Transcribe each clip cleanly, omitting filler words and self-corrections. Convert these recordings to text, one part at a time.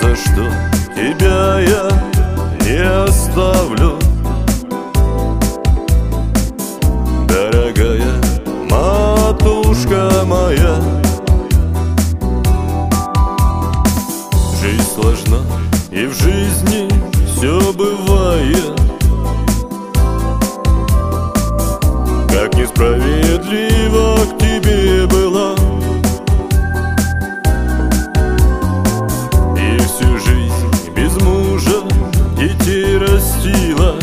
за что тебя я не оставлю, дорогая матушка моя. Жизнь сложна, и в жизни все бывает. Как несправедлива к тебе была, и всю жизнь без мужа детей растила.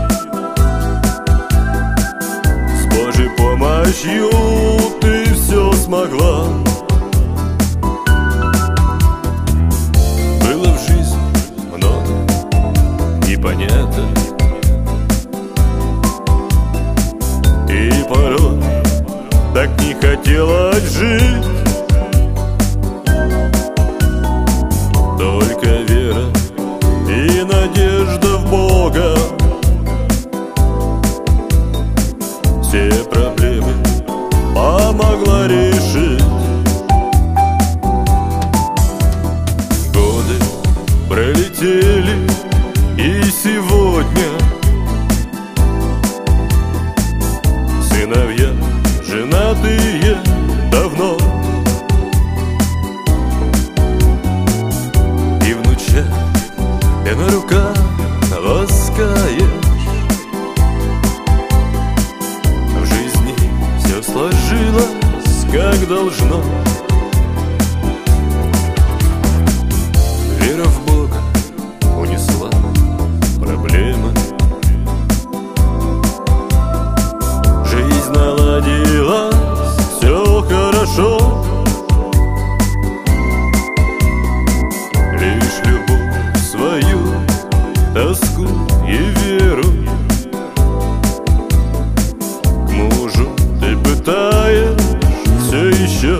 С Божьей помощью ты все смогла. Было в жизни много непонятно, и порой так не хотелось жить. Только вера и надежда в Бога все проблемы помогла решить. Годы пролетели, и сегодня сыновья женатые давно, и внучат ты на руках ласкаешь. В жизни все сложилось как должно. Вера в Бога унесла проблемы. Жизнь наладилась, все хорошо. Лишь любовь свою, тоску и веру к мужу ты пытаешь все еще.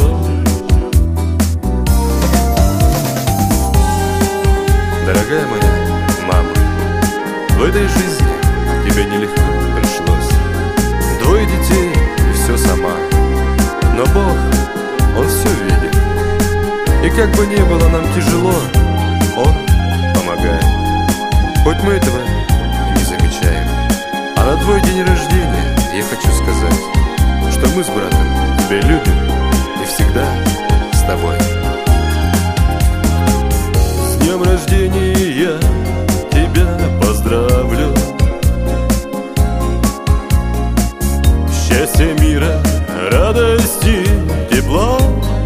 Дорогая моя мама, в этой жизни тебе нелегко пришлось. 2 детей и все сама, но Бог, Он все видит. И как бы ни было нам тяжело, Он помогает. Хоть мы этого и не замечаем. А на твой день рождения я хочу сказать, что мы с братом тебя любим и всегда с тобой. С днем рождения я тебя поздравлю. Счастья, мира, радости, тепла.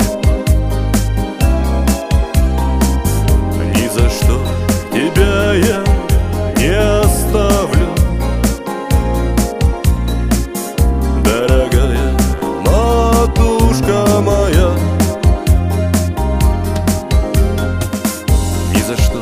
Ни за что тебя я не оставлю, дорогая матушка моя. Ни за что